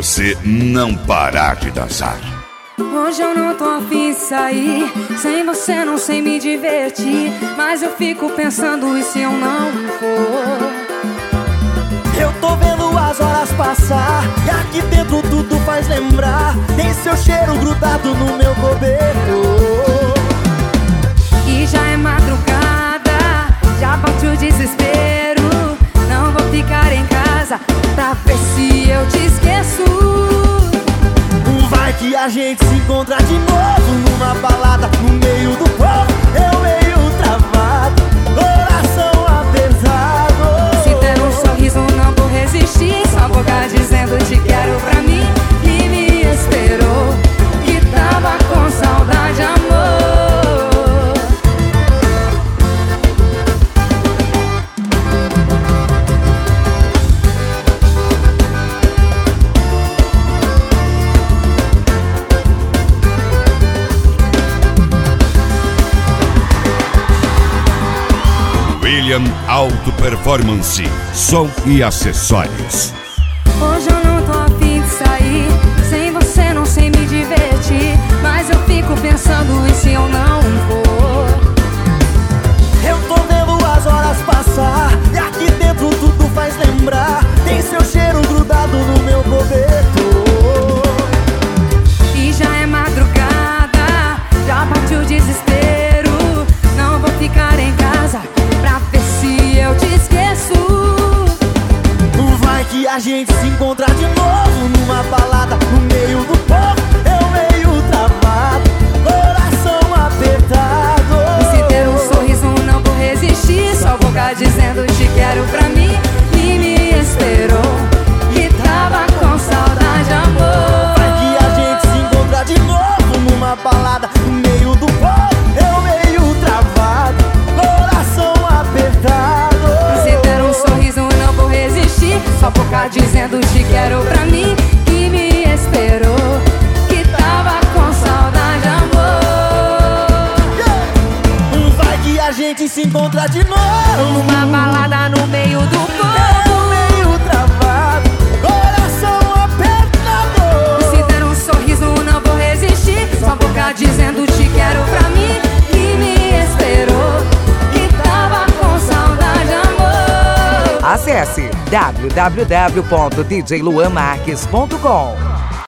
você não parar de dançar. Hoje eu não tô afim de sair, sem você não sei me divertir, mas eu fico pensando e se eu não for. Eu tô vendo as horas passar e aqui dentro tudo faz lembrar. Tem seu cheiro grudado no meu cobertor. E já é madrugada, já bate o desespero. Não vou ficar em casa pra ver se eu te esqueço. Vai que a gente se encontra de novo numa balada no meio do povo. Eu meio travado, coração apertado. Se der um sorriso não vou resistir, sua boca dizendo te quero pra mim. E me esperou, que tava com saudade, amor. William Auto Performance, som e acessórios. Hoje eu não tô afim de sair, sem você não sei me divertir, mas eu fico pensando e se eu não for. Eu tô vendo as horas passar e aqui dentro tudo faz lembrar. Tem seu cheiro grudado no meu cobertor. E já é madrugada, já bate o desespero. Não vou ficar em casa pra ver se eu te esqueço. Vai que a gente se encontra de novo numa balada no meio do povo. Eu meio travado, coração apertado. Se der um sorriso não vou resistir, sua boca dizendo te quero pra mim. E me esperou, que tava com saudade, amor. Vai que a gente se encontra de novo numa balada no meio do povo. Eu meio travado, coração apertado. Se der um sorriso não vou resistir, sua boca dizendo te quero pra mim. E me esperou, que tava com saudade, amor. Vai que a gente se encontra de novo Numa balada no meio do povo. Eu meio travado, coração apertado. Se der um sorriso não vou resistir, sua boca dizendo te quero pra mim. E me esperou, que tava com saudade, amor. Acesse www.djluanmarques.com.